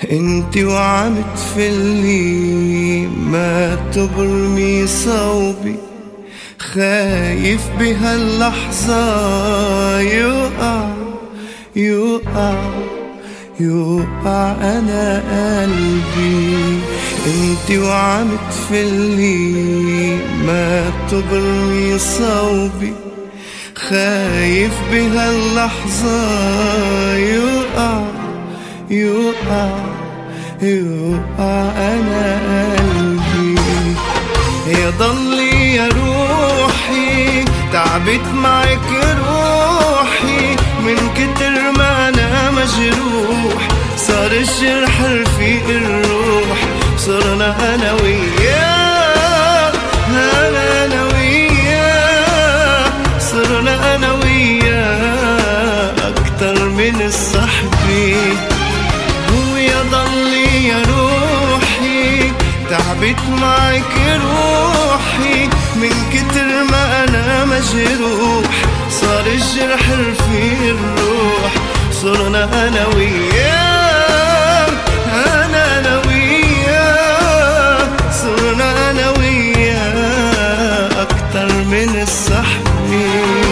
انتي وعم تفلي ما تبرمي صوبي، خايف بهاللحظة يوقع يوقع يوقع أنا قلبي. انتي وعم تفلي ما تبرمي صوبي، خايف بهاللحظة يوقع يوقع يوقع أنا قلبي. يا ضلي يا روحي تعبت معك روحي، من كتر ما أنا مجروح صار الجرح رفيق الروح. صرنا أنا وياه أنا وياه، صرنا أنا وياه أكتر من الصحبة. ويا ضلي يا روحي تعبت معك روحي، من كتر ما أنا مجروح صار الجرح رفيق الروح. صرنا أنا وياه أنا وياه، صرنا أنا وياه أكتر من الصحبة.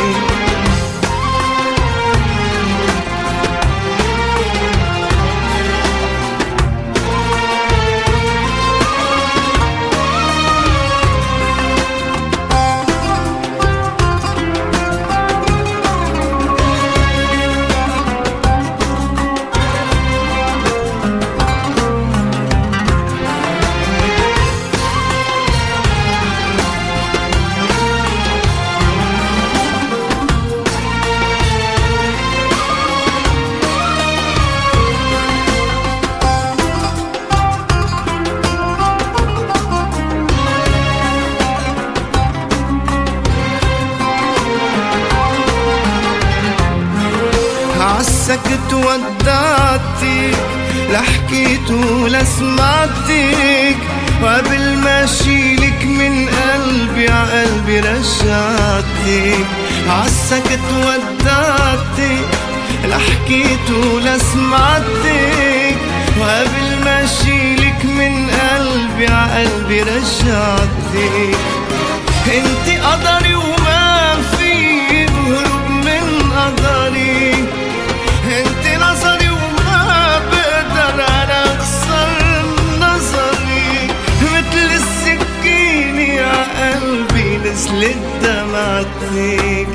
عالسكت ودعتك، لا حكيت ولا سمعتك، وقبل ما شيلك من قلبي عقلبي رجعتك. عالسكت ودعتك، لا حكيت ولا سمعتك، وقبل ما شيلك من قلبي عقلبي رجعتك. انتي قدري وما في هروب من قدري، انت نظري وما بقدر انا اخسر نظري. مثل السكينة يا قلبي نزلت دمعتك.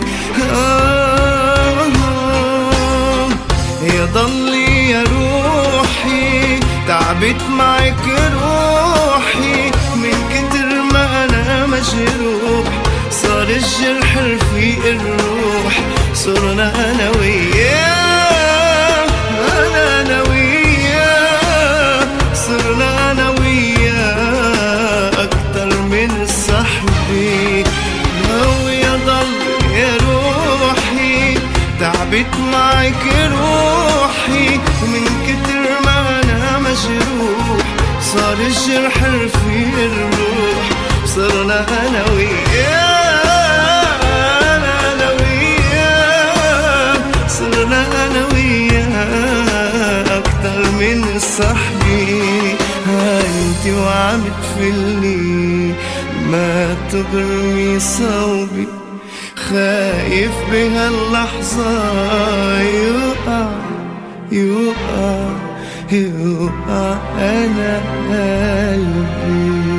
يا ضلي يا روحي تعبت معك روحي، من كتر ما انا مجروح صار الجرح رفيق الروح. صرنا انا وياه أنا وياه، صرنا أنا وياه أكتر من صحبي. ويا ضل يا روحي تعبت معك روحي، ومن كتر ما أنا مجروح صار الجرح رفيق الروح. صرنا أنا وياه أنا وياه، صرنا أنا وياه أكتر من صحبي. انتي وعم تفلي ما تبرمي صوبي، خايف بهاللحظة يوقع يوقع يوقع أنا قلبي.